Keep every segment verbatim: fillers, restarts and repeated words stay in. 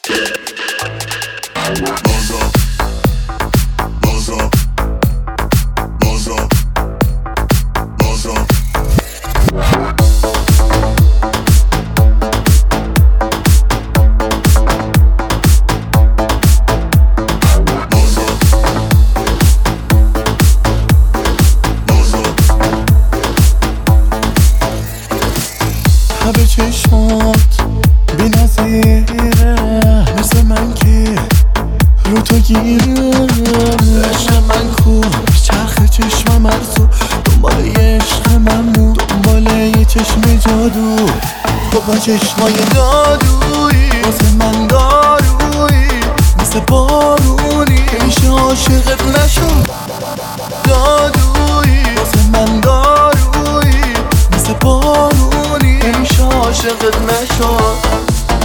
به چشمات بی نظیره، مثل من که رو تو گیره. عشق من کو چرخ چشم مرزو، دنبال یه عشق ممنون، دنبال یه چشم جادو. تو با چشمای جادویی واسه من دارویی، مثل بارونی میشه عاشقت نشد. جادویی واسه من دارویی، مثل بارونی میشه عاشقت نشد.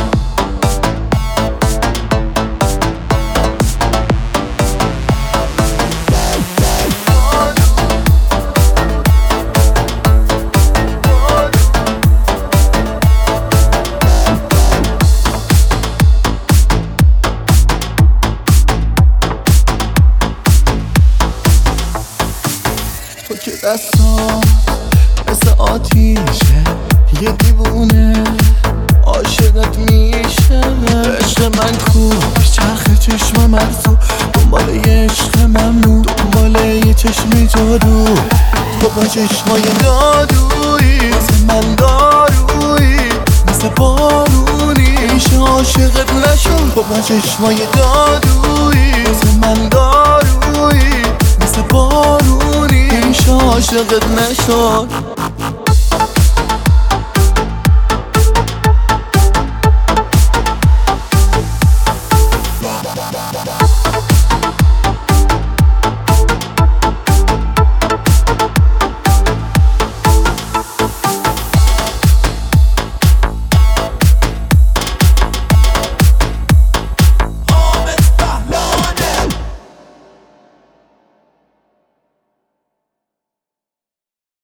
تو که دستات مثل آتیشه، یه دیوونه عاشقت میشه. عشق من کو چرخ چشم مرزو، دنبال یه عشق ممنون، دنبال یه چشم جادو. تو با چشمای جادویی مثل من دارویی، مثل بارونی میشه عاشقت نشد. تو با چشمای جادویی مثل من دارویی، مثل بارونی میشه عاشقت نشد.